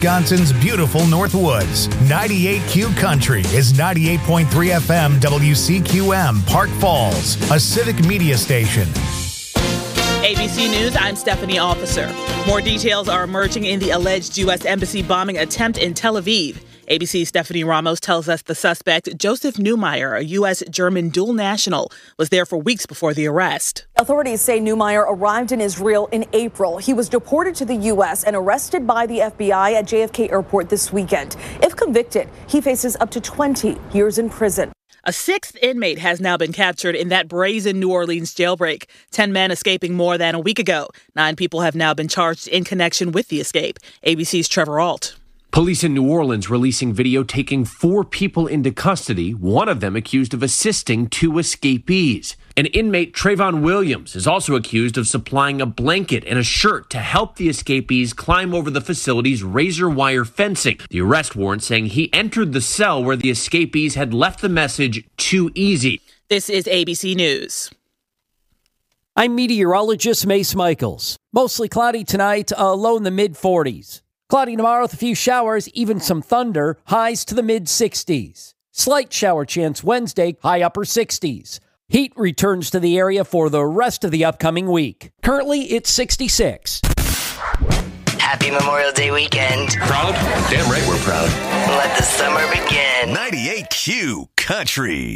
Wisconsin's beautiful Northwoods. 98Q Country is 98.3 FM WCQM, Park Falls, a civic media station. ABC News, I'm Stephanie Officer. More details are emerging in the alleged U.S. Embassy bombing attempt in Tel Aviv. ABC's Stephanie Ramos tells us the suspect, Joseph Neumeyer, a U.S.-German dual national, was there for weeks before the arrest. Authorities say Neumeyer arrived in Israel in April. He was deported to the U.S. and arrested by the FBI at JFK Airport this weekend. If convicted, he faces up to 20 years in prison. A sixth inmate has now been captured in that brazen New Orleans jailbreak. 10 men escaping more than a week ago. 9 people have now been charged in connection with the escape. ABC's Trevor Ault. Police in New Orleans releasing video taking 4 people into custody, one of them accused of assisting 2 escapees. An inmate, Trayvon Williams, is also accused of supplying a blanket and a shirt to help the escapees climb over the facility's razor wire fencing. The arrest warrant saying he entered the cell where the escapees had left the message "too easy." This is ABC News. I'm meteorologist Mace Michaels. Mostly cloudy tonight, low in the mid-40s. Cloudy tomorrow with a few showers, even some thunder, highs to the mid-60s. Slight shower chance Wednesday, high upper 60s. Heat returns to the area for the rest of the upcoming week. Currently, it's 66. Happy Memorial Day weekend. Proud? Damn right we're proud. Let the summer begin. 98Q Country.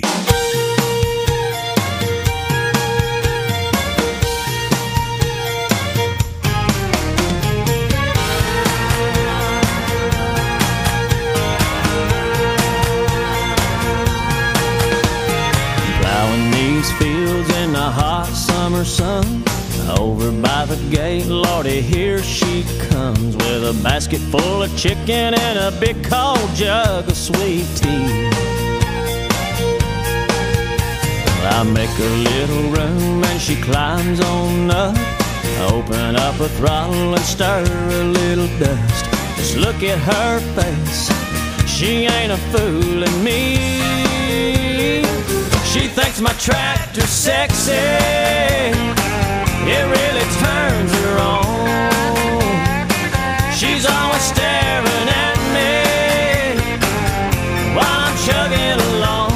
Fields in the hot summer sun. Over by the gate, Lordy, here she comes with a basket full of chicken and a big cold jug of sweet tea. I make a little room and she climbs on up. Open up a throttle and stir a little dust. Just look at her face, she ain't a fooling me. She thinks my tractor's sexy, it really turns her on. She's always staring at me while I'm chugging along.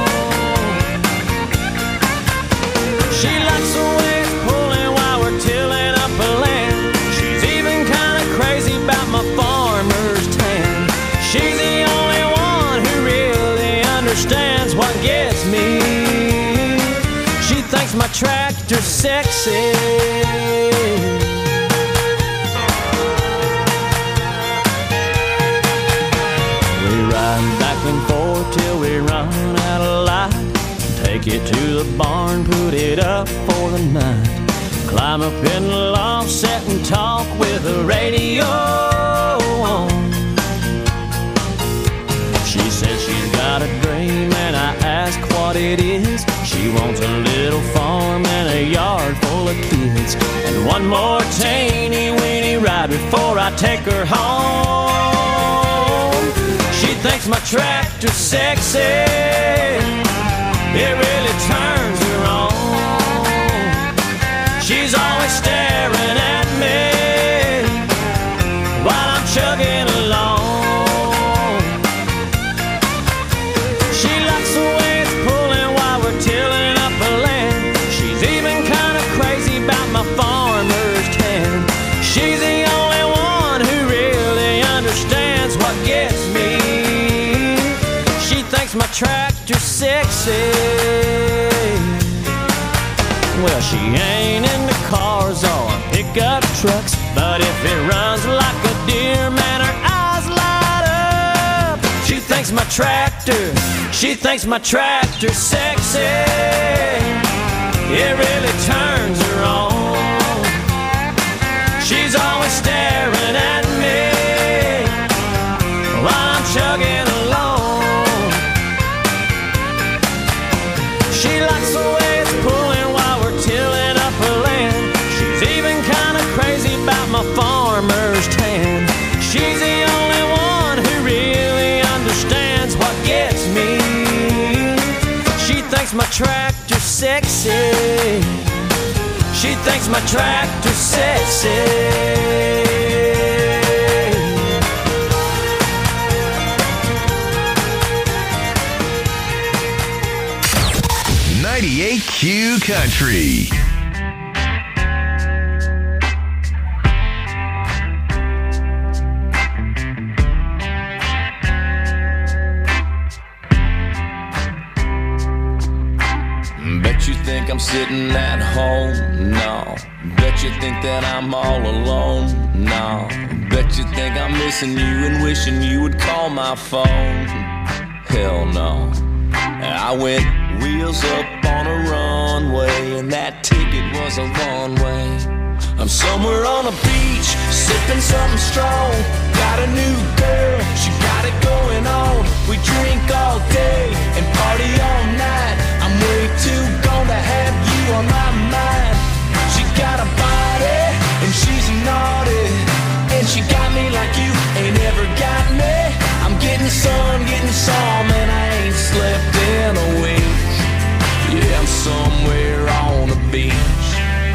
She likes the way it's pulling while we're tilling up a land. She's even kind of crazy about my farmer's tan. She's the only one who really understands what gets me. Thinks my tractor's sexy. We ride back and forth till we run out of light. Take it to the barn, put it up for the night. Climb up in the loft, sit and talk with the radio on. She says she's got a dream and I ask what it is. She wants a little farm and a yard full of kids, and one more teeny weeny ride before I take her home. She thinks my tractor's sexy, it really turns her on. She's always staring at me while I'm chugging along. Farmer's tan. She's the only one who really understands what gets me. She thinks my tractor's sexy. Well, she ain't into cars or pickup trucks, but if it runs like a deer, man, her eyes light up. She thinks my tractor's sexy. It really turns her on. She's always staring at me while I'm chugging along. She likes the way it's pulling while we're tilling up her land. She's even kind of crazy about my farmer's tan. She's the only one who really understands what gets me. She thinks my tractor's sexy. She thinks my tractor's sexy. Q Country. Bet you think I'm sitting at home? No. Bet you think that I'm all alone? No. Bet you think I'm missing you and wishing you would call my phone? Hell no. I went wheels up on a runway, and that ticket was a one-way. I'm somewhere on a beach, sipping something strong. Got a new girl, she got it going on. We drink all day and party all night. I'm way too gone to have you on my mind. She got a body and she's naughty, and she got me like you ain't ever got me. I'm getting some, and I ain't slept in a week. Yeah, I'm somewhere on the beach.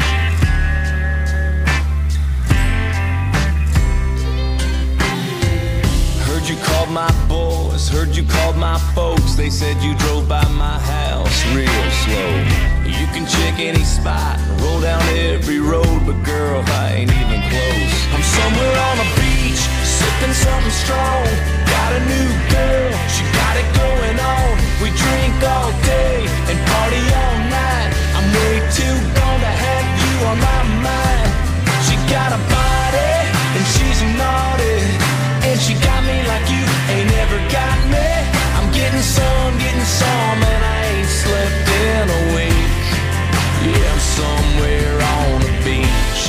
Heard you called my boys, heard you called my folks. They said you drove by my house real slow. You can check any spot, roll down every road, but girl, I ain't even close. I'm somewhere on a beach, sipping something strong. Got a new girl, she got it going on. We drink all day and party all night. I'm way too gone to have you on my mind. She got a body and she's naughty, and she got me like you ain't ever got me. I'm getting some, and I ain't slept in a week. Yeah, I'm somewhere on the beach.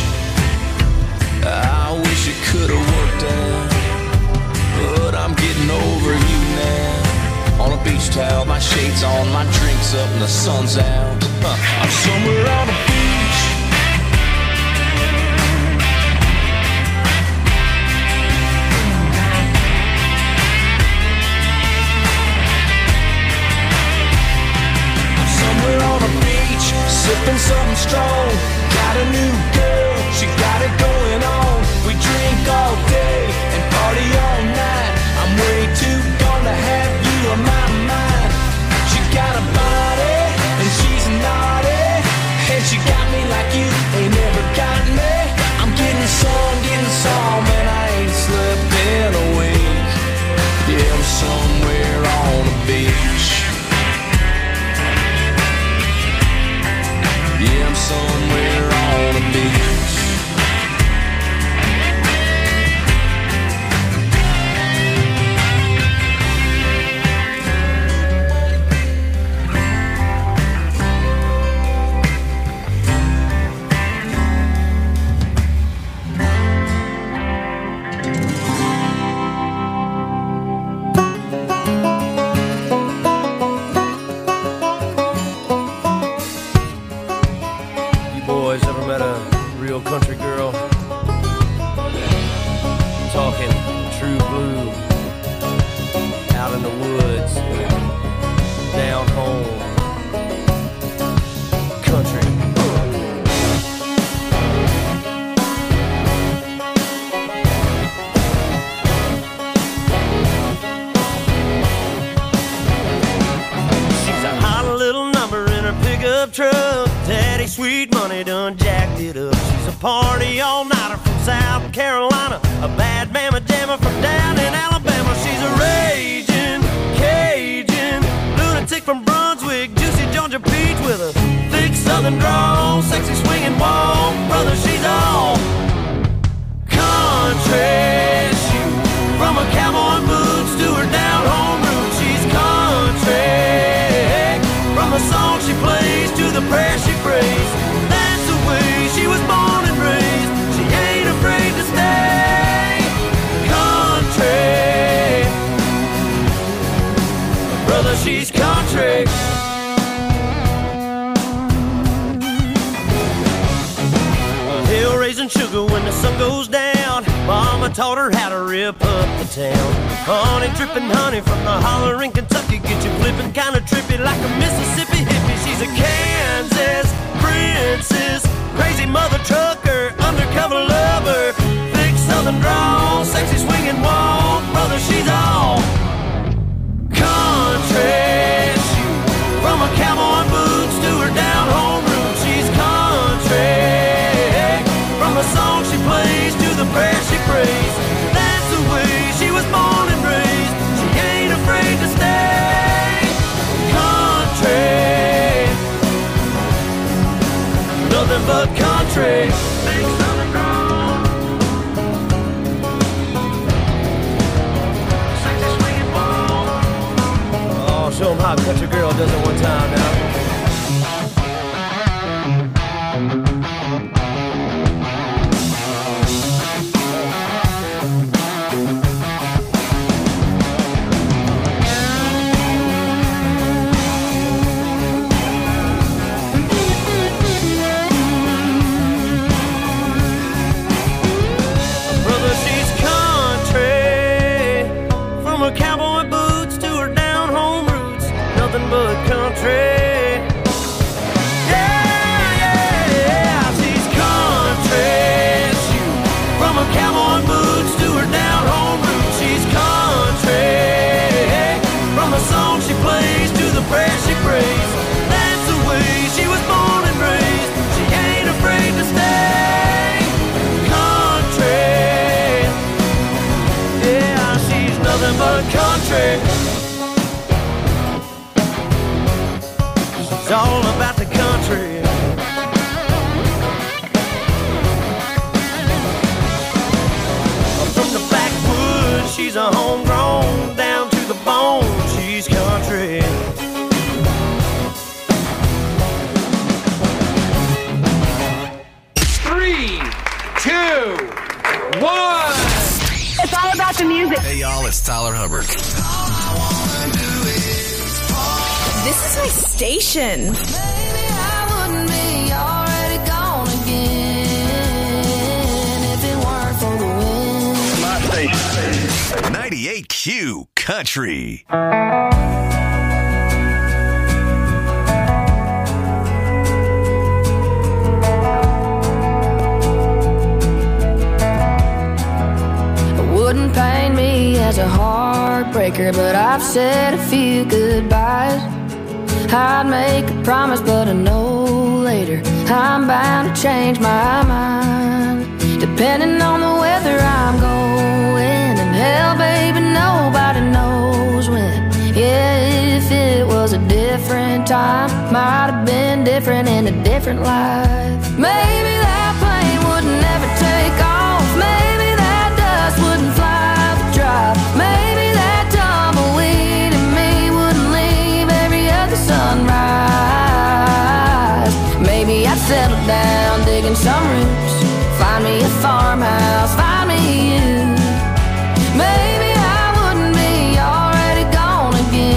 I wish it could've worked out, but I'm getting over you now. On a beach towel, my shades on, my drinks up, and the sun's out. I'm somewhere on the beach. I'm somewhere on the beach, sipping something strong. Got a new girl, she got it going on. We drink all day and party all night. I'm way too gone to have you on my mind. She got a body and she's naughty, and she got me like you ain't never got me. I'm getting some, and I ain't slept in a week. Yeah, I'm somewhere on the beach. Yeah, I'm somewhere on the beach. Boys ever met a real country girl? Talking true blue, out in the woods, down home, country. She's a hot little number in her pickup truck. Daddy Sweet Money done jacked it up. She's a party all-nighter from South Carolina, a bad mamma jammer from down in Alabama. She's a raging Cajun lunatic from Brunswick, juicy Georgia peach with a thick southern drawl, sexy swinging walk. Brother, she's all country. She, from her cowboy boots to her down-home roots, she's country. From the song she plays to the prayer she prays, that's the way she was born and raised. She ain't afraid to stay country. Brother, she's country. Hill raising sugar when the sun goes down. Mama taught her how to rip up the town. Honey dripping honey from the holler in Kentucky, get you flipping kinda trippy like a Mississippi hippie. She's a Kansas princess, crazy mother trucker, undercover lover, thick southern drawl, sexy swinging walk. Brother, she's all country. She, from her cowboy boots to her down home how a country girl does it one time now. It's all about the country. From the backwoods, she's a homegrown, down to the bone, she's country. Three, two, one. It's all about the music. Hey, y'all, it's Tyler Hubbard. This is my station. Maybe I wouldn't be already gone again if it weren't for the wind. My station. 98Q Country. Wouldn't paint me as a heartbreaker, but I've said a few goodbyes. I'd make a promise, but I know later I'm bound to change my mind. Depending on the weather I'm going, and hell, baby, nobody knows when. Yeah, if it was a different time, might have been different in a different life. Maybe that plane would never take off. Maybe that dust wouldn't fly the drive. Maybe that tumbleweed in me wouldn't leave every other sunrise. Maybe I'd settle down digging some roots, find me a farmhouse, find me you. Maybe I wouldn't be already gone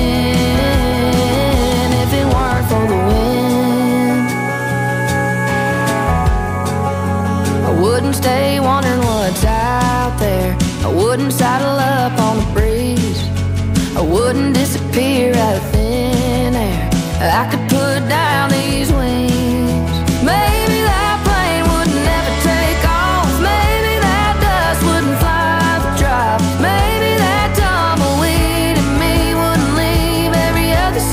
again if it weren't for the wind. I wouldn't stay wondering what's out there. I wouldn't saddle up on the breeze. I wouldn't disappear out of thin air. I could put down these wings. Maybe that plane would never take off. Maybe that dust wouldn't fly the drive. Maybe that tumbleweed in me wouldn't leave every other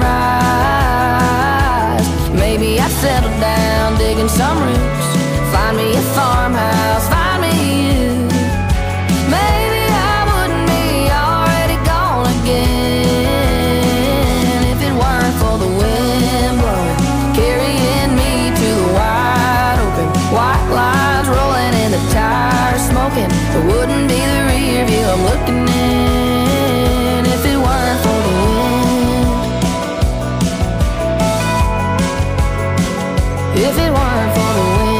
sunrise. Maybe I'd settle down digging some roots, find me a farmhouse, find me you. Maybe I wouldn't be already gone again if it weren't for the wind blowing, carrying me to the wide open. White lines rolling and the tires smoking. It wouldn't be the rear view I'm looking in if it weren't for the wind. If it weren't for the wind.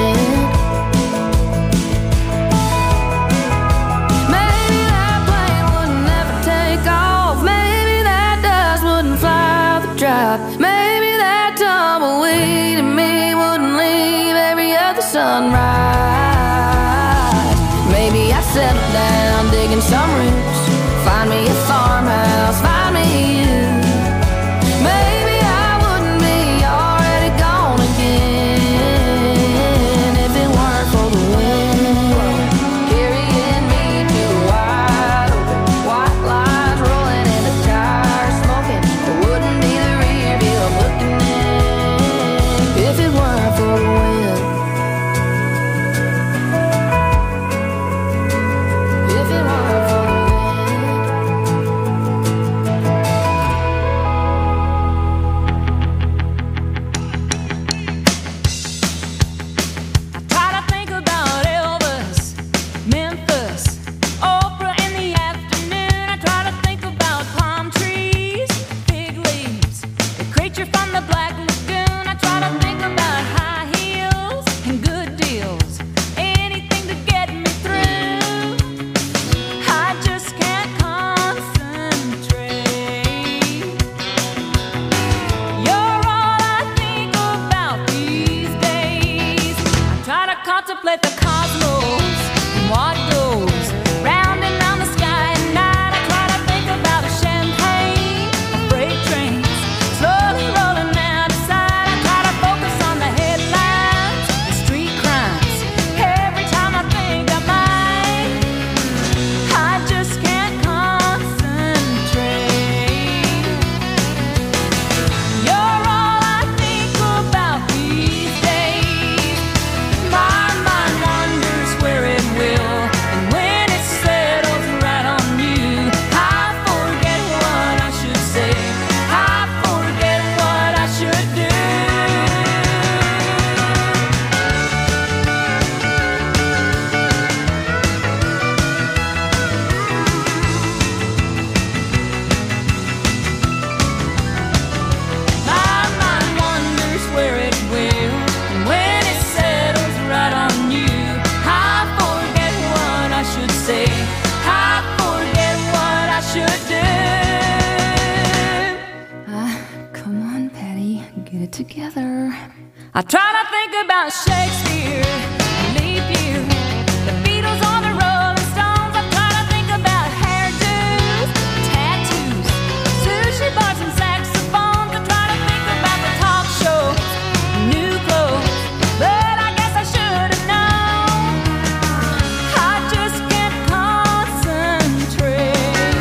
get together. I try to think about Shakespeare, leap year, the Beatles or the Rolling Stones. I try to think about hairdos, tattoos, sushi bars and saxophones. I try to think about the talk show, new clothes, but I guess I should have known. I just can't concentrate.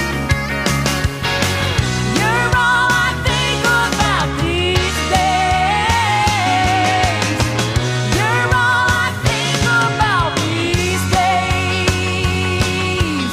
You're all I think about these days. You're all I think about these days.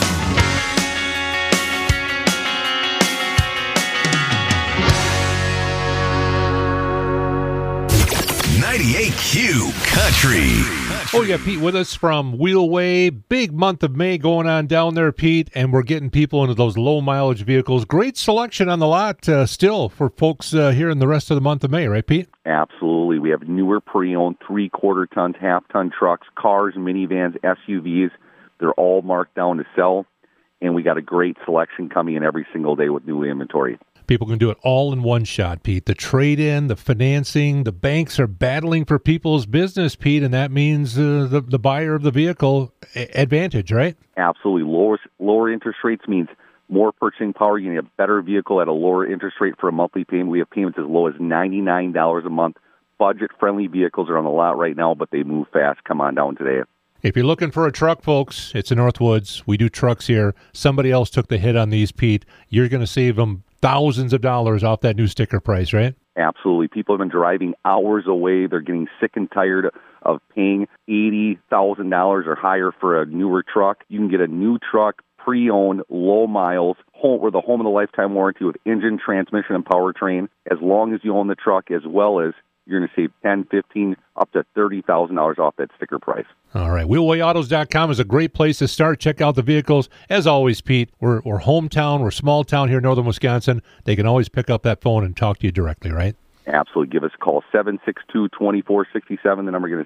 98Q Country. Oh, we got Pete with us from Wheelway. Big month of May going on down there, Pete, and we're getting people into those low-mileage vehicles. Great selection on the lot still for folks here in the rest of the month of May, right, Pete? Absolutely. We have newer pre-owned 3/4 tons, half-ton trucks, cars, minivans, SUVs. They're all marked down to sell, and we got a great selection coming in every single day with new inventory. People can do it all in one shot, Pete. The trade-in, the financing, the banks are battling for people's business, Pete, and that means the buyer of the vehicle advantage, right? Absolutely. Lower interest rates means more purchasing power. You get a better vehicle at a lower interest rate for a monthly payment. We have payments as low as $99 a month. Budget-friendly vehicles are on the lot right now, but they move fast. Come on down today. If you're looking for a truck, folks, it's in Northwoods. We do trucks here. Somebody else took the hit on these, Pete. You're going to save them thousands of dollars off that new sticker price, right? Absolutely. People have been driving hours away. They're getting sick and tired of paying $80,000 or higher for a newer truck. You can get a new truck, pre-owned, low miles, with a home of the lifetime warranty with engine, transmission, and powertrain, as long as you own the truck, as well as you're going to save $10,000, $15,000, up to $30,000 off that sticker price. All right. WheelwayAutos.com is a great place to start. Check out the vehicles. As always, Pete, we're hometown. We're small town here in northern Wisconsin. They can always pick up that phone and talk to you directly, right? Absolutely. Give us a call, 762-2467. The number again is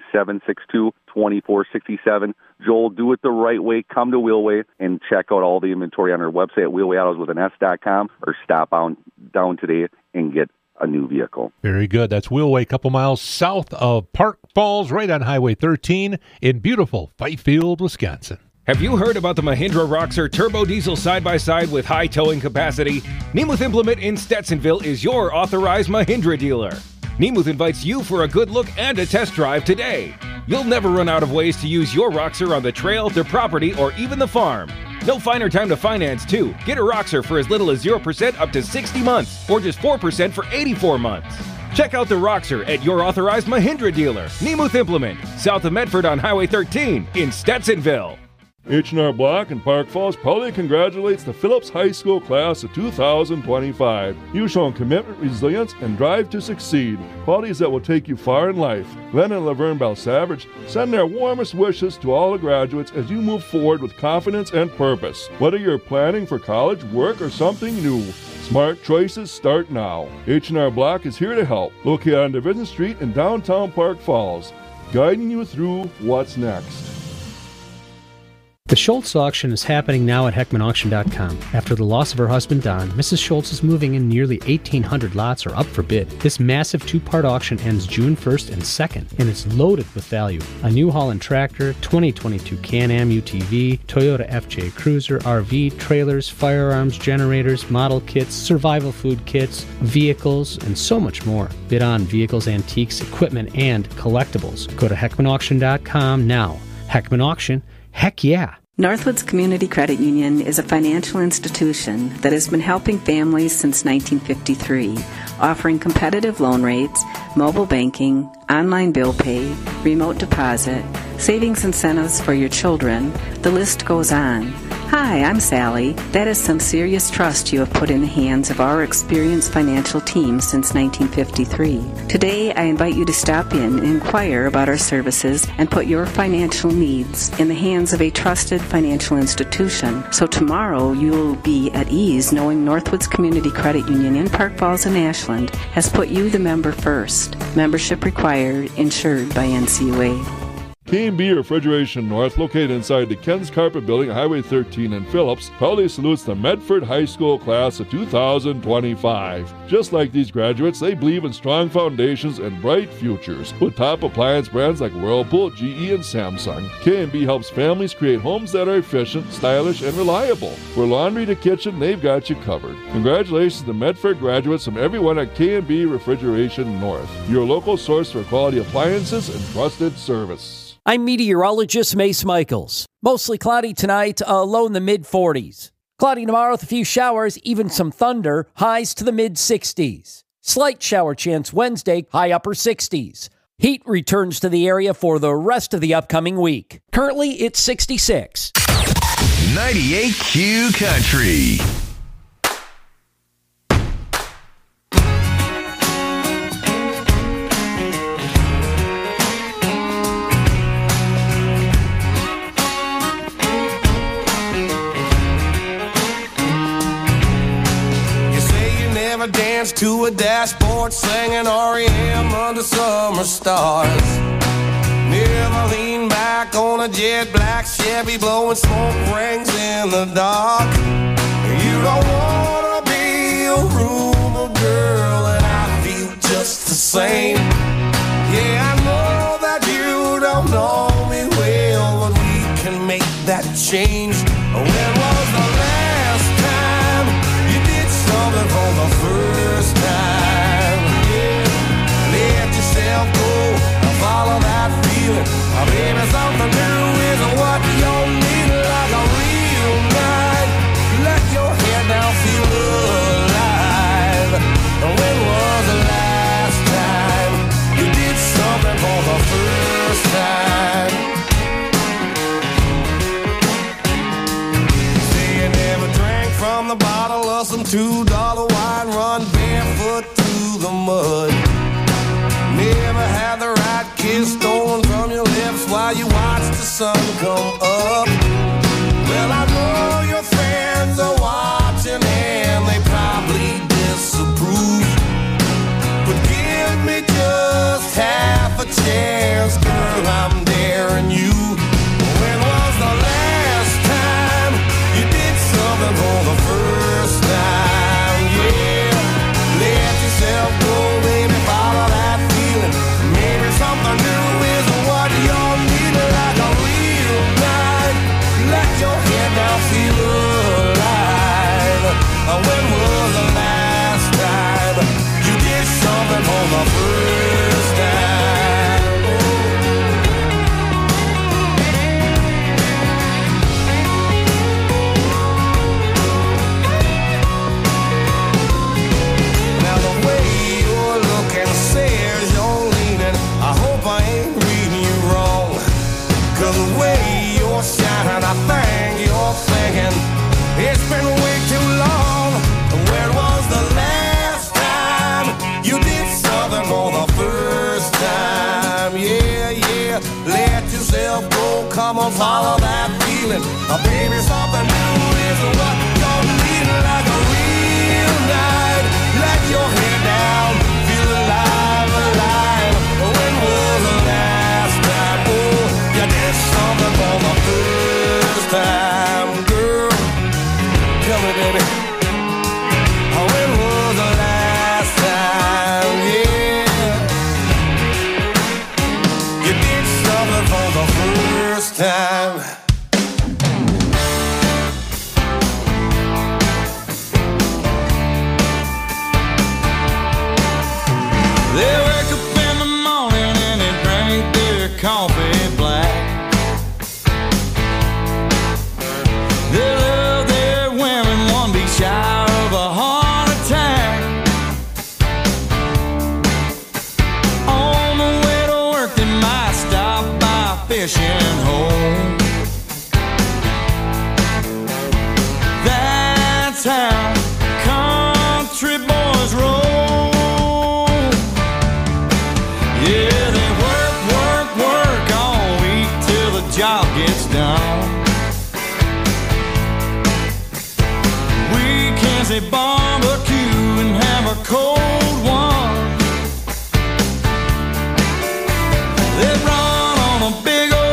762-2467. Joel, do it the right way. Come to Wheelway and check out all the inventory on our website at wheelwayautos.com, or stop down today and get a new vehicle. Very good. That's Wheelway, a couple miles south of Park Falls, right on Highway 13 in beautiful Fifield, Wisconsin. Have you heard about the Mahindra Roxor Turbo Diesel side-by-side with high towing capacity? Nemeth Implement in Stetsonville is your authorized Mahindra dealer. Nemeth invites you for a good look and a test drive today. You'll never run out of ways to use your Roxor on the trail, the property, or even the farm. No finer time to finance, too. Get a Roxor for as little as 0% up to 60 months, or just 4% for 84 months. Check out the Roxor at your authorized Mahindra dealer, Nemeth Implement, south of Medford on Highway 13 in Stetsonville. H&R Block in Park Falls proudly congratulates the Phillips High School class of 2025. You've shown commitment, resilience, and drive to succeed, qualities that will take you far in life. Glenn and Laverne Belsavage send their warmest wishes to all the graduates as you move forward with confidence and purpose. Whether you're planning for college, work, or something new, smart choices start now. H&R Block is here to help. Located on Division Street in downtown Park Falls, guiding you through what's next. The Schultz auction is happening now at HeckmanAuction.com. After the loss of her husband, Don, Mrs. Schultz is moving in. Nearly 1,800 lots are up for bid. This massive two-part auction ends June 1st and 2nd, and it's loaded with value. A New Holland tractor, 2022 Can-Am UTV, Toyota FJ Cruiser, RV, trailers, firearms, generators, model kits, survival food kits, vehicles, and so much more. Bid on vehicles, antiques, equipment, and collectibles. Go to HeckmanAuction.com now. Heckman Auction. Heck yeah. Northwoods Community Credit Union is a financial institution that has been helping families since 1953, offering competitive loan rates, mobile banking, online bill pay, remote deposit, savings incentives for your children. The list goes on. Hi, I'm Sally. That is some serious trust you have put in the hands of our experienced financial team since 1953. Today, I invite you to stop in and inquire about our services and put your financial needs in the hands of a trusted financial institution. So tomorrow, you will be at ease knowing Northwoods Community Credit Union in Park Falls and Ashland has put you, the member, first. Membership required, insured by NCUA. K&B Refrigeration North, located inside the Ken's Carpet Building, Highway 13 in Phillips, proudly salutes the Medford High School class of 2025. Just like these graduates, they believe in strong foundations and bright futures. With top appliance brands like Whirlpool, GE, and Samsung, K&B helps families create homes that are efficient, stylish, and reliable. For laundry to kitchen, they've got you covered. Congratulations to Medford graduates from everyone at K&B Refrigeration North, your local source for quality appliances and trusted service. I'm meteorologist Mace Michaels. Mostly cloudy tonight, low in the mid-40s. Cloudy tomorrow with a few showers, even some thunder, highs to the mid-60s. Slight shower chance Wednesday, high upper 60s. Heat returns to the area for the rest of the upcoming week. Currently, it's 66. 98Q Country. Dance to a dashboard singing REM under summer stars. Never lean back on a jet black Chevy blowing smoke rings in the dark. You don't wanna be a rumor girl, and I feel just the same. Yeah, I know that you don't know me well, but we can make that change. When was the last time you did something for the first time? Yeah, let yourself go and follow that feeling. Maybe something new is what you need, like a real night. Let your head down, feel alive. When was the last time you did something for the first time? Say you never drank from the bottle of some $2 wine, run barefoot through the mud. Never had the right kiss stolen from your lips while you watch the sun come up. Well, I know your friends are watching and they probably disapprove, but give me just half a chance, girl, I'm daring you. When was the last time you did something for the first time? Yeah, let yourself go, baby, follow that feeling. Maybe something new is what you'll need, like a real night. Let your head down, feel alive. When was the last time you did something for the first time? Now the way you're looking says you're leaning. I hope I ain't reading you wrong, 'cause the way you're shining, I think you're thinking it's been way too long. When was the last time you did something for the first time? Yeah, yeah, let yourself go, come on, follow that feeling. Baby, something new is what you're needing, like a real night. Let your head down, feel alive, alive. When was the last time, oh, you did something for the first time, girl? Tell me, baby, when was the last time, yeah, you did something for the first time? They wake up in the morning and they drink their coffee black. They love their women, one be shy of a heart attack. On the way to work they might stop by a fishing hole. That's how country boys roll. Yeah, they work, work, work all week till the job gets done. Weekends they barbecue and have a cold one. They run on a big old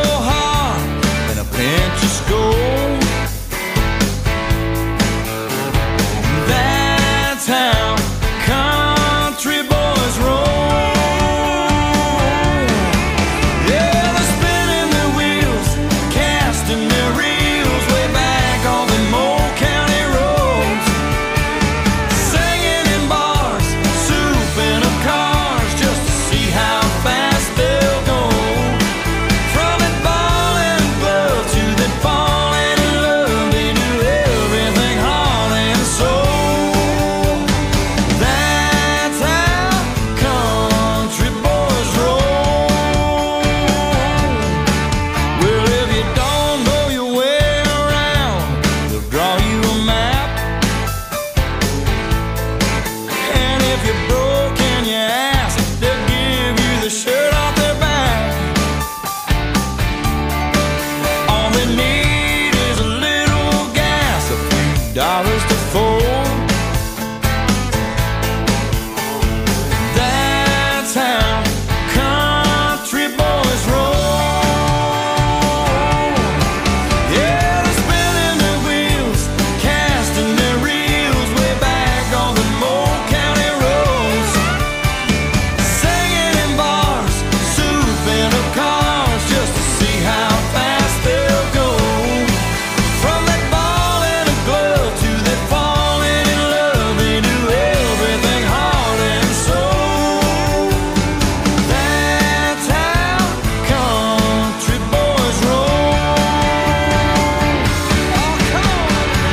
just a fool. That's how country boys roll. Yeah, they're spinning their wheels, casting their reels way back on the old county roads, singing in bars, souping up cars just to see how fast they'll go. From that ball and a glove to that falling in love, they do everything heart and soul. That's how country boys roll. Oh, come on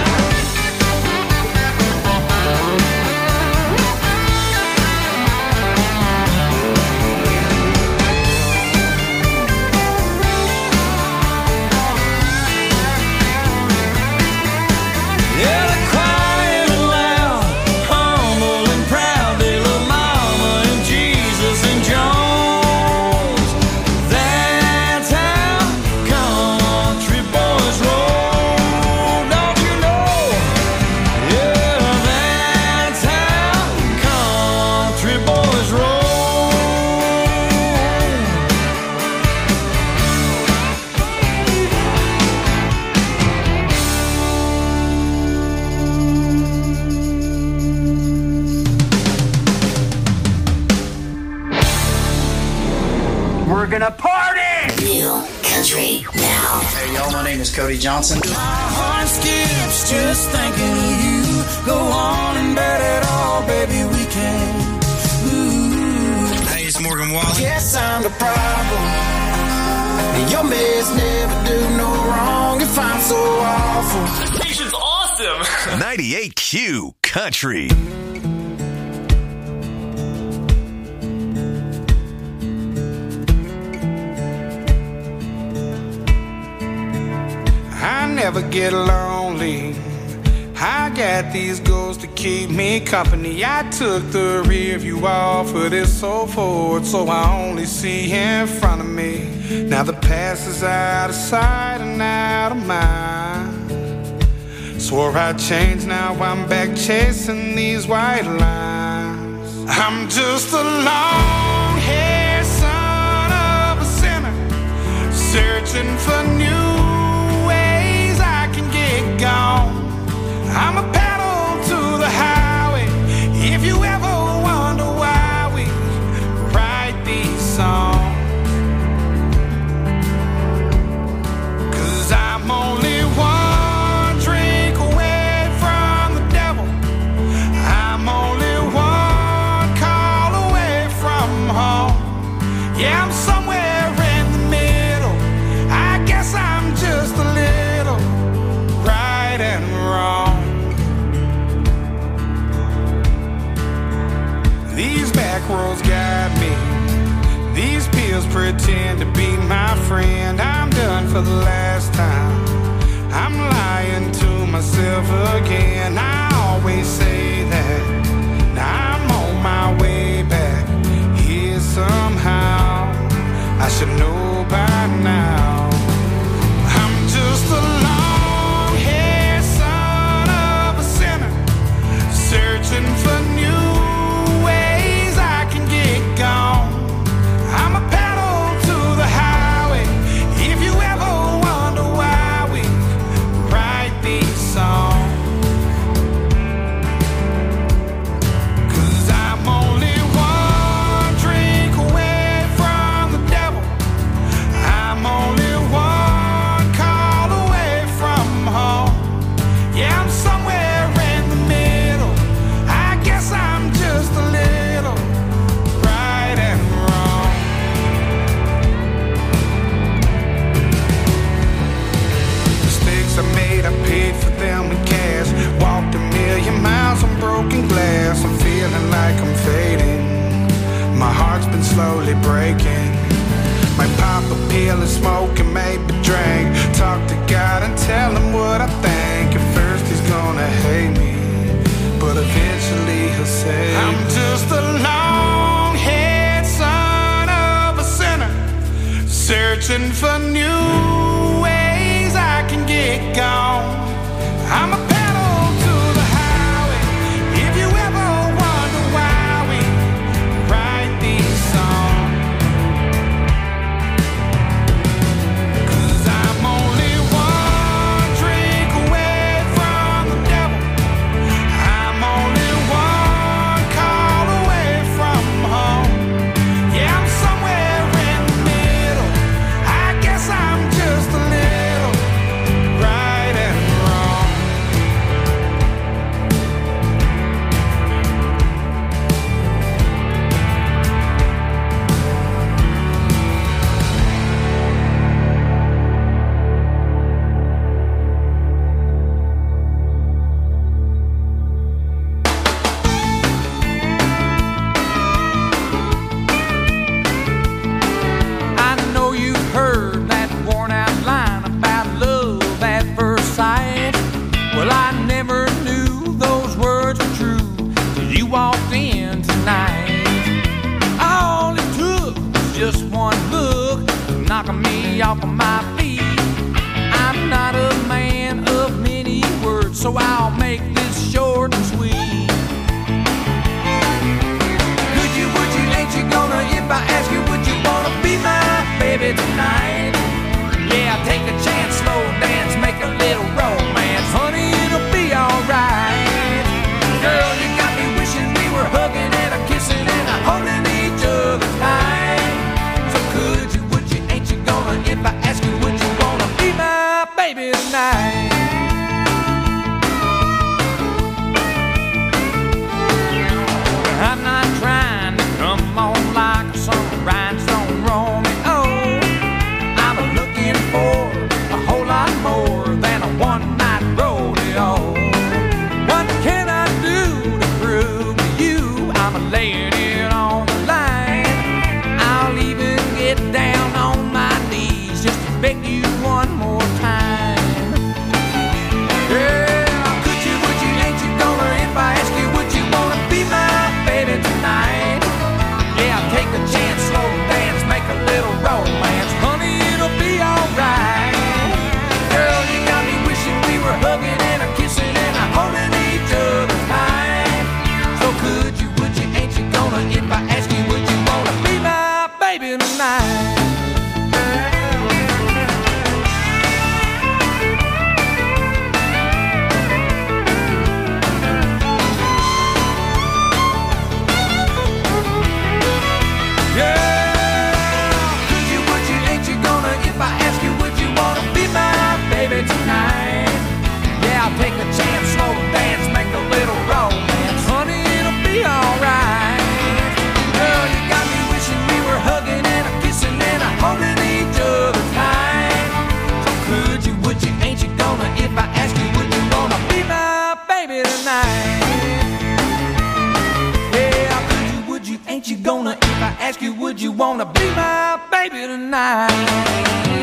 Yeah, they're quiet and loud, humble and proud. They love Mama and Jesus and Jones. That's how country boys roll. Don't you know? Yeah, that's how country boys roll. We're gonna party! Real country now. Hey y'all, my name is Cody Johnson. My heart skips just thinking of you. Go on and bet it all, baby, we can. Ooh. Hey, it's Morgan Wallen. Guess I'm the problem. Your mess never do no wrong if I'm so awful. Station's awesome. 98Q Country. I never get lonely. I got these goals to keep me company. I took the rear view off of this old Ford, so I only see in front of me. Now the past is out of sight and out of mind. Swore I'd change, now I'm back chasing these white lines. I'm just a long-haired son of a sinner, searching for new ways I can get gone. I'm a pedal to the highway. If you ever wonder why we write these songs, 'cause I'm only one drink away from the devil. I'm only one call away from home. Yeah, I'm somewhere in the middle. I guess I'm just a little right and wrong. These back roads guide me. These pills pretend to be my friend. I'm done for the last time. I'm lying to myself again. I always say that. Now I'm on my way back here somehow. I should know by now. I'm just a long-haired son of a sinner, searching for new ways I can get gone. I'm a pedal to the highway. If you ever wonder why we write these songs, 'cause I'm only one drink away from the devil. I'm only one call away from home. Yeah, I'm somewhere in the middle. I guess I'm just a little right and wrong. Mistakes I made, I paid for them in cash. Walked a million miles on broken glass. I'm feeling like I'm fading. My heart's been slowly breaking. Might pop a pill and smoke and maybe drink. Talk to God and tell him what I think. At first he's gonna hate me, but eventually he'll say, I'm just a long-haired son of a sinner, searching for new ways I can get gone. I'm a pedal to the off of my feet. I'm not a man of many words, so I'll make this short and sweet. Could you, would you, ain't you gonna, if I ask you, would you wanna be my baby tonight? Yeah, take a chance, slow dance, make a little romance. Honey, it'll be alright. Girl, you got me wishing we were hugging and a kissing and a holding each other tight. So could you, would you, ain't you gonna, if I ask you, would you wanna be my baby tonight? I'm not trying to come on like some rhinestone Romeo. I'm looking for a whole lot more than a one-night rodeo. What can I do to prove to you I'm laying it on the line? I'll even get down on my knees just to beg you one more time. Yeah, could you, would you, ain't you gonna, if I ask you, would you wanna be my baby tonight? Yeah, take a chance, slow dance, make a little romance. Honey, it'll be alright. Girl, you got me wishing we were hugging and a kissing and a holding each other tight. So could you, would you, ain't you gonna, if I ask you, would you wanna be my baby tonight? Tonight, yeah, I'll take a chance, slow dance, make a little romance. Honey, it'll be alright. Girl, you got me wishing we were hugging and a kissing and a holding each other tight. So could you, would you, ain't you gonna, if I ask you, would you wanna be my baby tonight? Yeah, could you, would you, ain't you gonna, if I ask you, would you wanna be my baby tonight?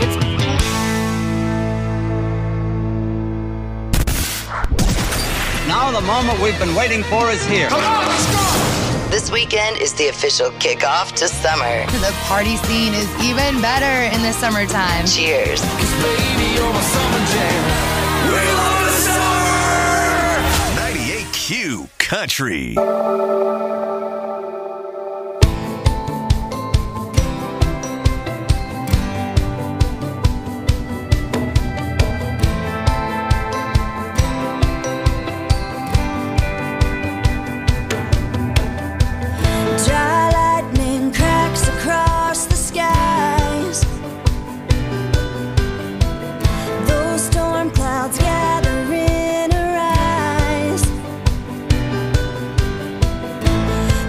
Now the moment we've been waiting for is here. Come on, let's go! This weekend is the official kickoff to summer. The party scene is even better in the summertime. Cheers. 'Cause baby, you're my summer jam. We love the summer! 98Q Country. Gather in her eyes.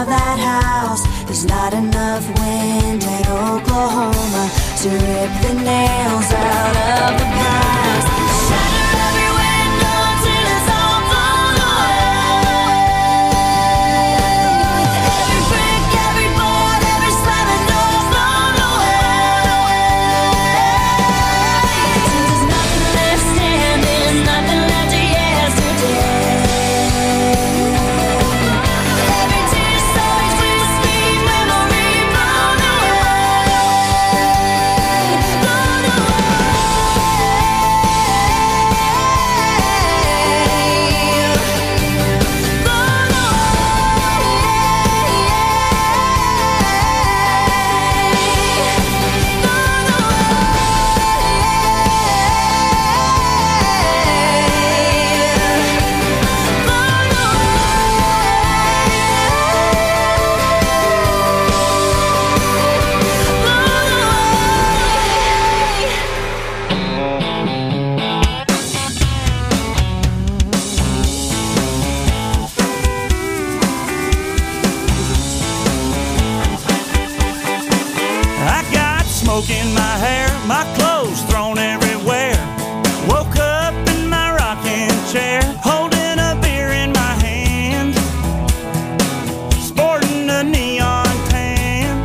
of that house. There's not enough wind in Oklahoma to rip the nails out of the past. Shatter every window till it's all blown away. Every brick, every board, every slamming door blown away. Till there's nothing left standing, nothing left to yesterday. Every tear so crispy, memory blown away. Blown I got smoke in my hair, my clothes thrown everywhere. Woke up in my rocking chair, holding a beer in my hand, sporting a neon tan.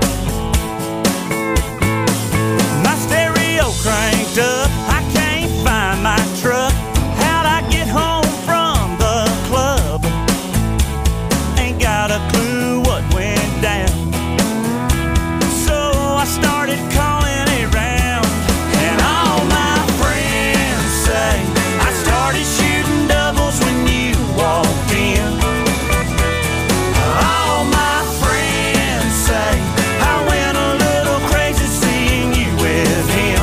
My stereo cranked up, I can't find my truck. How'd I get home from the club? Ain't got a clue what went down. So I started calling around, and all my friends say I started shooting doubles when you walked in. All my friends say I went a little crazy seeing you with him.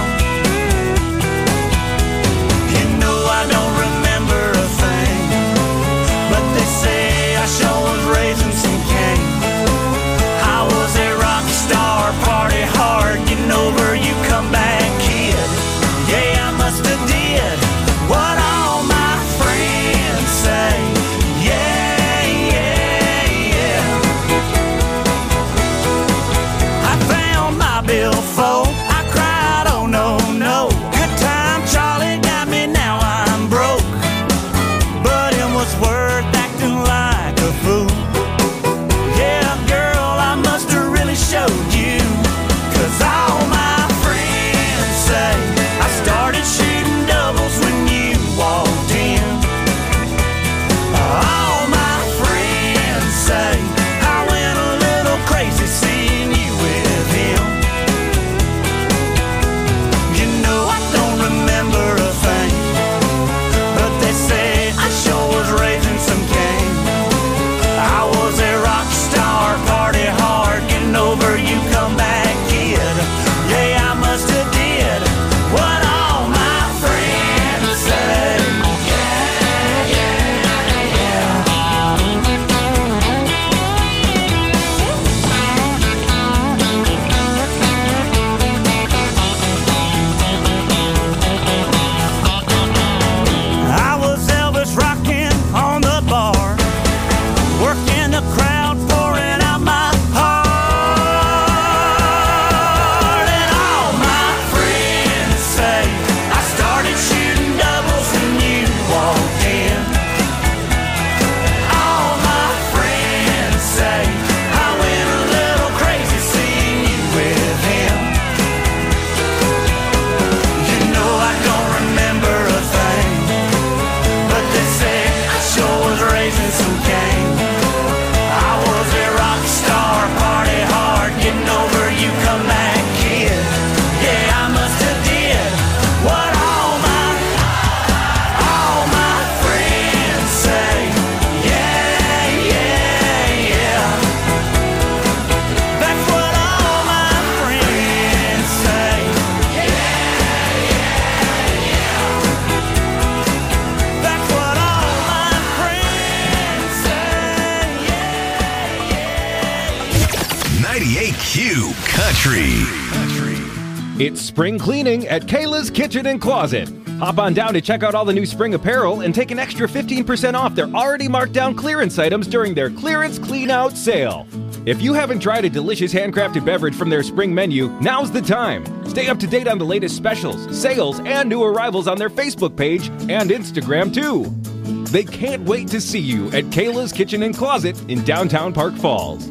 You know I don't remember a thing, but they say I sure was raising some cane. I was a rock star, party hard, getting over you come back kid. Yeah, I must have did what all my friends say. Yeah, yeah, yeah. I found my billfold, I cried, oh no, no. Good time, Charlie got me, now I'm broke. But it was worth acting like a fool. Yeah, girl, I must have really showed you. 'Cause all my friends say I started shooting doubles when you walked in. All my friends say I went a little crazy seeing you with him. You know I don't remember a thing, but they say I sure was raising some cane. I was a rock star, party hard, getting over you come back kid. Yeah, I must have did what all my friends say. Yeah, yeah, yeah. I was Elvis rocking on the bar, working the crowd, pouring out my heart. And all my friends say I started shooting doubles when you walked in. All my friends say I went a little crazy seeing you with him. You know I don't remember a thing, but they say I sure was raising some cane. I was a rock star, party hard, getting over you come back kid. Yeah, I must have did what all my friends say. Yeah, yeah, yeah. That's what all my friends say. Yeah, yeah, yeah. That's what all my friends say. 98Q Country. It's spring cleaning at Kayla's Kitchen and Closet. Hop on down to check out all the new spring apparel and take an extra 15% off their already marked down clearance items during their clearance clean out sale. If you haven't tried a delicious handcrafted beverage from their spring menu, now's the time. Stay up to date on the latest specials, sales, and new arrivals on their Facebook page and Instagram, too. They can't wait to see you at Kayla's Kitchen and Closet in downtown Park Falls.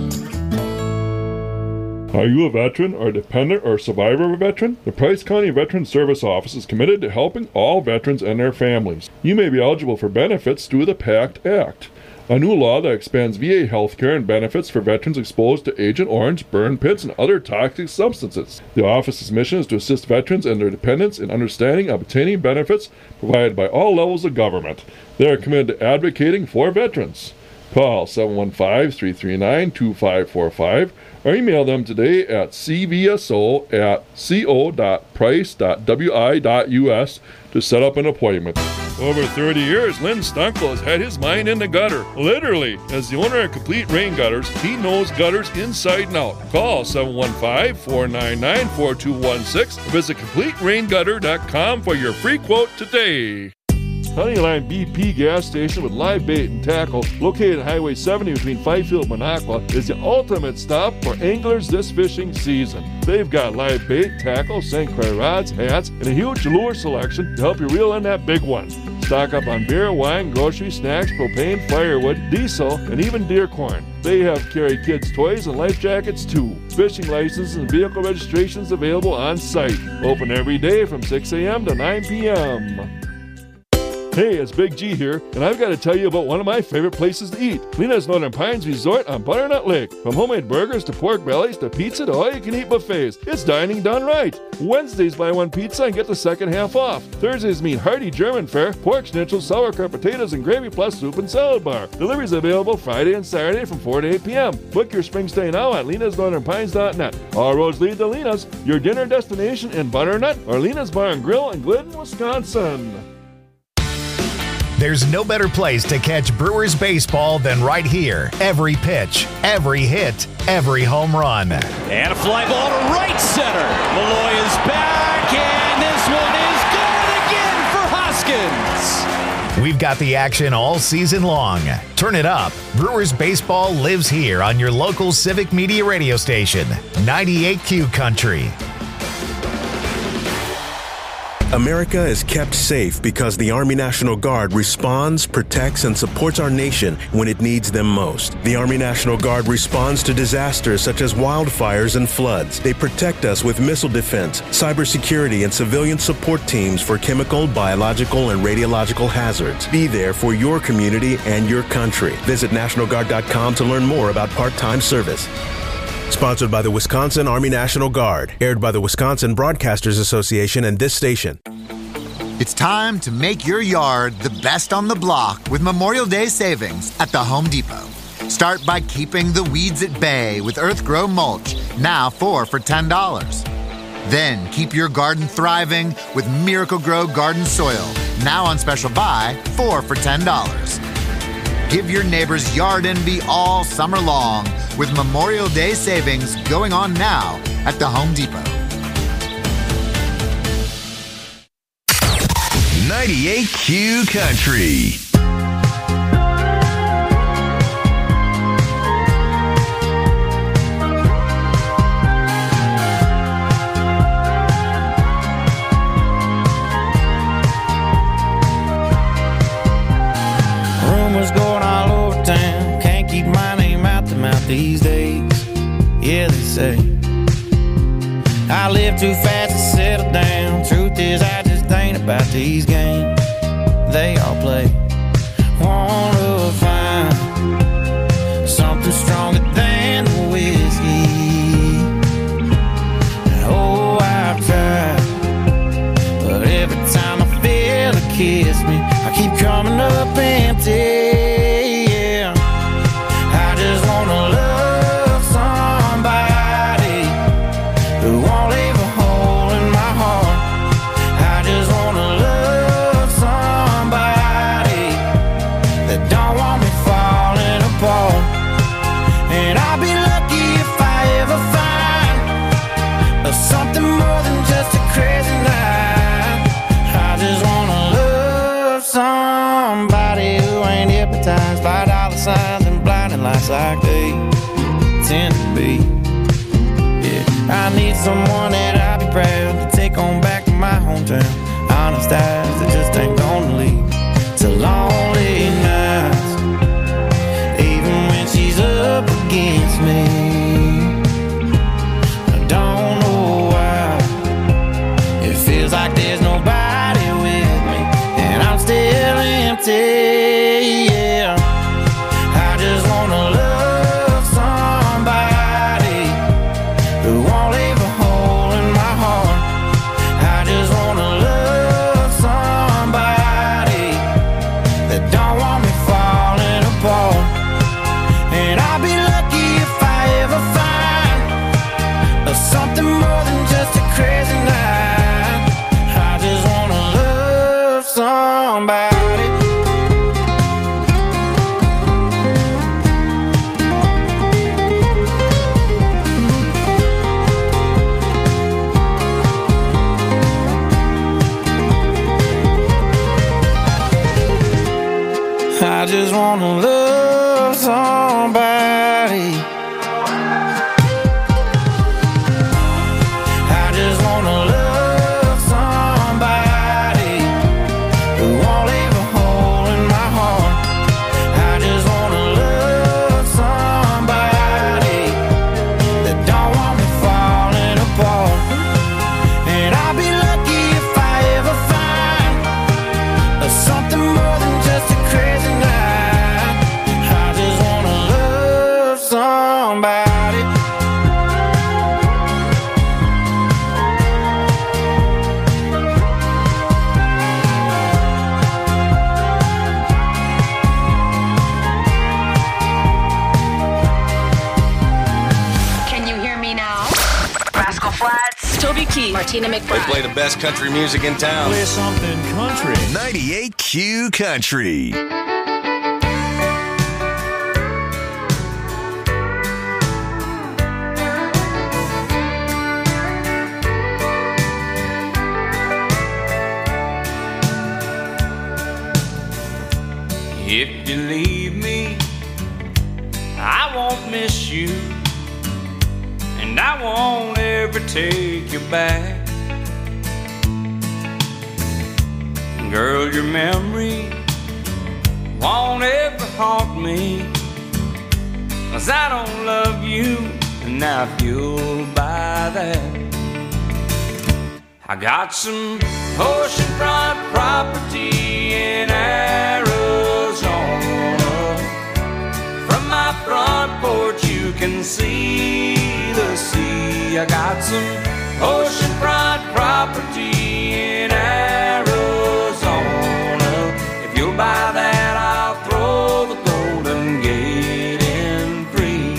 Are you a veteran or dependent or survivor of a veteran? The Price County Veteran Service Office is committed to helping all veterans and their families. You may be eligible for benefits through the PACT Act, a new law that expands VA health care and benefits for veterans exposed to Agent Orange, burn pits, and other toxic substances. The office's mission is to assist veterans and their dependents in understanding and obtaining benefits provided by all levels of government. They are committed to advocating for veterans. Call 715-339-2545 or email them today at cvso@co.price.wi.us to set up an appointment. Over 30 years, Lynn Stunkel has had his mind in the gutter. Literally. As the owner of Complete Rain Gutters, he knows gutters inside and out. Call 715-499-4216 or visit CompleteRainGutter.com for your free quote today. Honeyline BP gas station with live bait and tackle located on Highway 70 between Fifield and Minocqua is the ultimate stop for anglers this fishing season. They've got live bait, tackle, St. Clair rods, hats, and a huge lure selection to help you reel in that big one. Stock up on beer, wine, groceries, snacks, propane, firewood, diesel, and even deer corn. They have carry kids' toys and life jackets too. Fishing licenses and vehicle registrations available on site. Open every day from 6 a.m. to 9 p.m. Hey, it's Big G here, and I've got to tell you about one of my favorite places to eat, Lena's Northern Pines Resort on Butternut Lake. From homemade burgers to pork bellies to pizza to all-you-can-eat buffets, it's dining done right. Wednesdays buy one pizza and get the second half off. Thursdays meet hearty German fare, pork schnitzel, sauerkraut potatoes, and gravy plus soup and salad bar. Deliveries available Friday and Saturday from 4 to 8 p.m. Book your spring stay now at lenasnorthernpines.net. All roads lead to Lena's, your dinner destination in Butternut, or Lena's Bar and Grill in Glidden, Wisconsin. There's no better place to catch Brewers baseball than right here. Every pitch, every hit, every home run. And a fly ball to right center. Malloy is back, and this one is gone again for Hoskins. We've got the action all season long. Turn it up. Brewers baseball lives here on your local Civic Media radio station, 98Q Country. America is kept safe because the Army National Guard responds, protects, and supports our nation when it needs them most. The Army National Guard responds to disasters such as wildfires and floods. They protect us with missile defense, cybersecurity, and civilian support teams for chemical, biological, and radiological hazards. Be there for your community and your country. Visit NationalGuard.com to learn more about part-time service. Sponsored by the Wisconsin Army National Guard. Aired by the Wisconsin Broadcasters Association and this station. It's time to make your yard the best on the block with Memorial Day savings at the Home Depot. Start by keeping the weeds at bay with Earthgrow Mulch, now 4 for $10. Then keep your garden thriving with Miracle-Gro Garden Soil, now on special buy, 4 for $10. Give your neighbors yard envy all summer long with Memorial Day savings going on now at the Home Depot. 98Q Country. Rumors going all over town, can't keep my name out the mouth these days. Yeah, they say I live too fast to settle down. Truth is, I just ain't about these games they all play. Wanna find something stronger than the whiskey. Oh, I've tried, but every time I feel her kiss me, I keep coming up empty. Yeah, I just wanna love somebody who won't leave a hole in my heart. I just wanna love somebody that someone that I'd be proud to take on back to my hometown. Honest eyes that just ain't gonna lead to lonely nights, even when she's up against me. I don't know why it feels like there's nobody with me, and I'm still empty. Yeah, I just wanna love somebody who won't leave a hole in my heart. I just wanna love somebody that don't want me falling apart. And I'll be lucky if I ever find something more than just a crazy night. I just wanna love somebody. I just wanna love somebody. I just wanna love somebody who won't leave a hole in my heart. I just wanna love somebody that don't want me falling apart. And I'll be lucky if I ever find something more than just a crazy night. I just wanna love somebody. Can you hear me now? Rascal Flatts, Toby Keith, Martina They McBride. play the best country music in town. Play something country. 98Q Country. If you leave me, I won't miss you, and I won't ever take you back. Girl, your memory won't ever haunt me, 'cause I don't love you, and I feel by that. I got some oceanfront property in Arizona. From my front porch you can see the sea. I got some oceanfront property in Arizona. If you'll buy that, I'll throw the Golden Gate in free.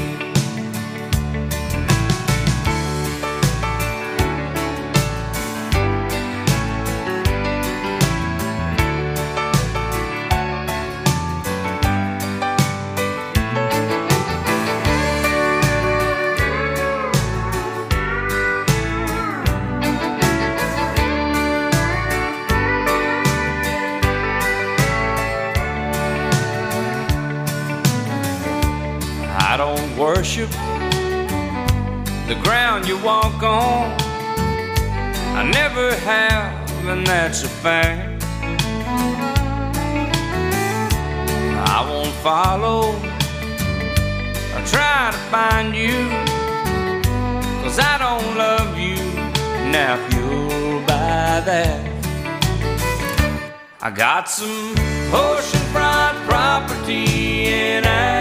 I don't worship the ground you walk on. I never have, and that's a fact. I won't follow or try to find you, 'cause I don't love you. Now if you'll buy that, I got some oceanfront property in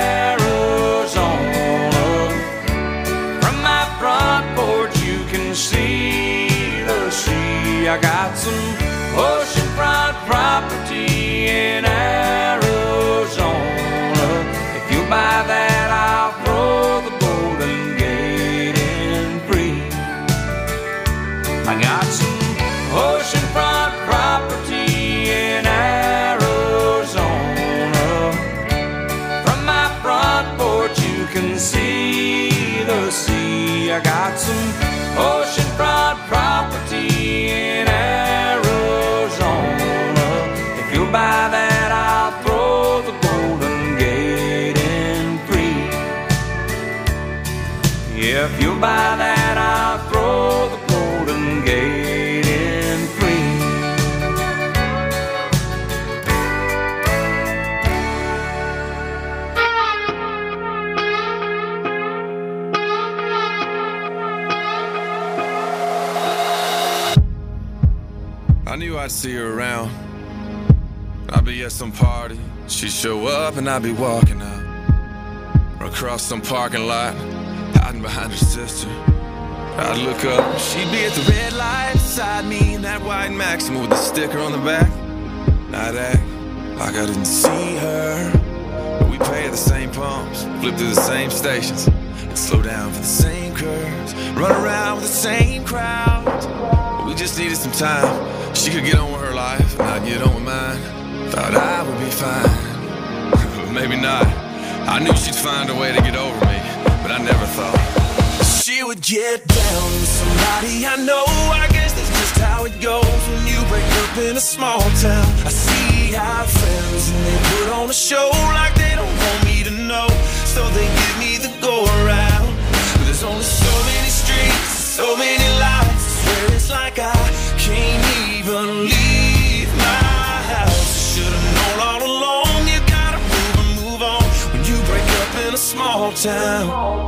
Arizona. From my front porch you can see the sea. I got some oceanfront property in Arizona. If you buy that, I'll throw the Golden Gate in free. I got some oceanfront property in Arizona. From my front porch you can see the sea. I got some oceanfront property in Arizona. If you'll buy that, I'll throw the Golden Gate in free. Yeah, if you'll buy that, I'll throw the Golden Gate in free. I knew I'd see her around. I'd be at some party, she'd show up and I'd be walking out. Or across some parking lot, hiding behind her sister. I'd look up, she'd be at the red light beside me in that white Maxima with the sticker on the back. I'd act like I didn't see her, but we pay at the same pumps, flip through the same stations, and slow down for the same curves, run around with the same crowds. But we just needed some time. She could get on with her life, and I'd get on with mine. Thought I would be fine, but maybe not. I knew she'd find a way to get over me, but I never thought she would get down with somebody I know. I guess that's just how it goes when you break up in a small town. I see our friends and they put on a show like they don't want me to know, so they give me the go around. But there's only so many streets, so many lights, I swear it's like I can't even leave my house. Should've known all along, you gotta move and move on when you break up in a small town.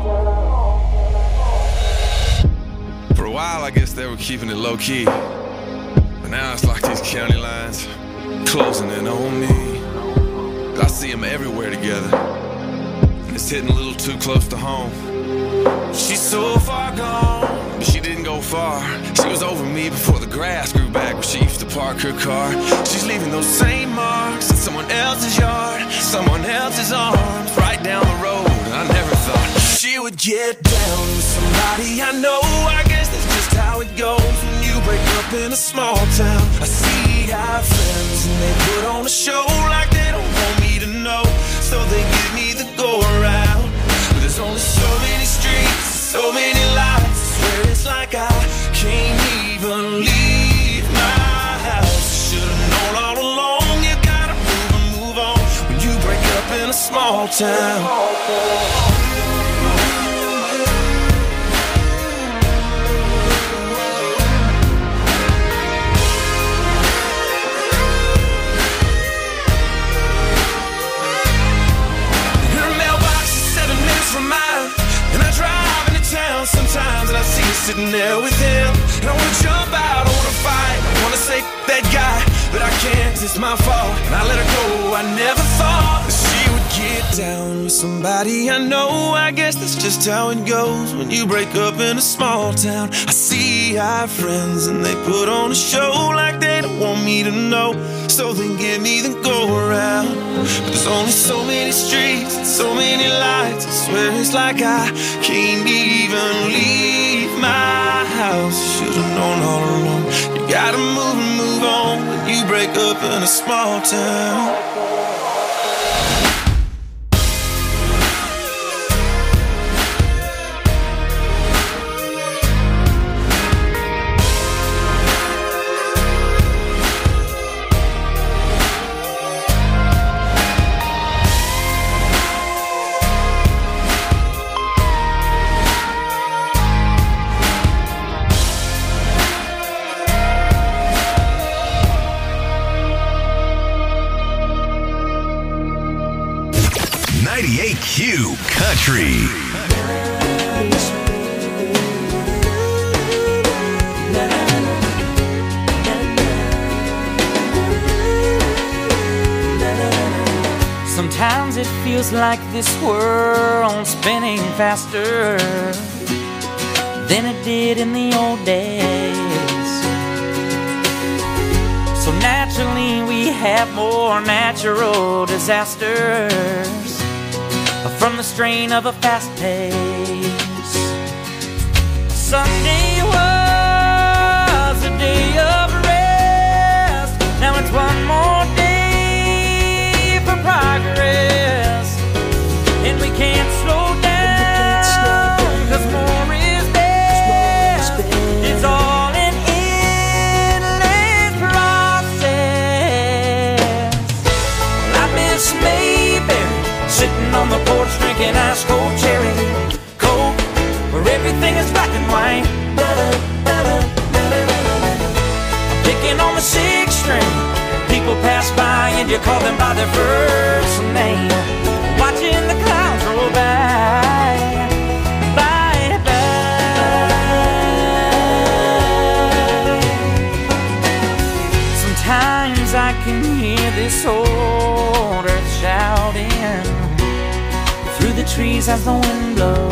For a while, I guess they were keeping it low key, but now it's like these county lines closing in on me. I see them everywhere together, and it's hitting a little too close to home. She's so far gone, but she didn't go far. She was over me before the grass grew back where she used to park her car. She's leaving those same marks in someone else's yard, someone else's arms, right down the road. I never thought she would get down with somebody I know. I guess that's just how it goes when you break up in a small town. I see our friends and they put on a show like they don't want me to know, so they give me the go around. But there's only so many streets, so many lights, I swear it's like I can't even leave my house. Should've known all along, you gotta move and move on when you break up in a small town. From mine, and I drive into town sometimes, and I see her sitting there with him, and I wanna jump out, I wanna fight, I wanna say that guy, but I can't, 'cause it's my fault, and I let her go. I never thought that she would get down with somebody I know. I guess that's just how it goes when you break up in a small town. I see our friends and they put on a show like they don't want me to know, so they give me the go around. But there's only so many streets and so many lights, I swear it's like I can't even leave my house. Should've known all along, you gotta move and move on when you break up in a small town. Q Country. Sometimes it feels like this world's spinning faster than it did in the old days. So naturally we have more natural disasters from the strain of a fast pace. Sunday was a day of rest. Now it's one more day for progress, and we can't slow down, 'cause more is best. It's all an endless process. Well, I miss Mayberry, sitting on the porch drinking ice cold cherry Coke, and you call them by their first name. Watching the clouds roll by, by, by. Sometimes I can hear this old earth shouting through the trees as the wind blows.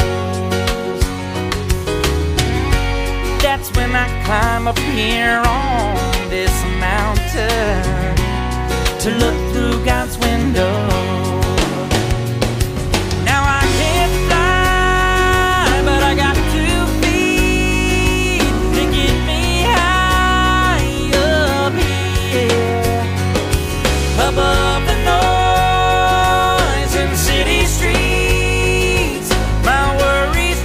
That's when I climb up here on this mountain to look through God's window. Now I can't fly, but I got 2 feet to get me high up here, above the noise in city streets. My worries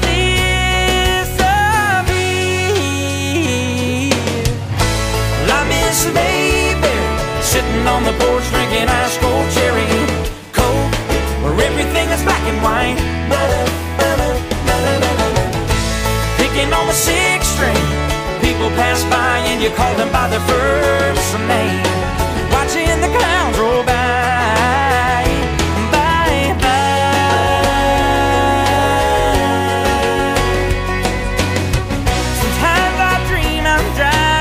disappear. Well, I miss a baby sitting on the porch drinking ice cold cherry Coke, where everything is black and white. Picking on the 6th string, people pass by and you call them by their first name.